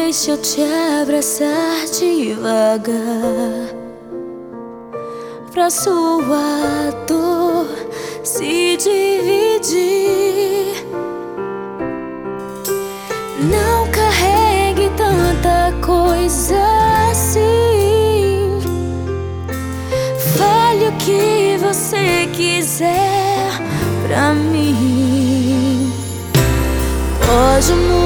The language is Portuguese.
Deixa eu te abraçar devagar, pra sua dor se dividir. Não carregue tanta coisa assim. Fale o que você quiser pra mim. Pode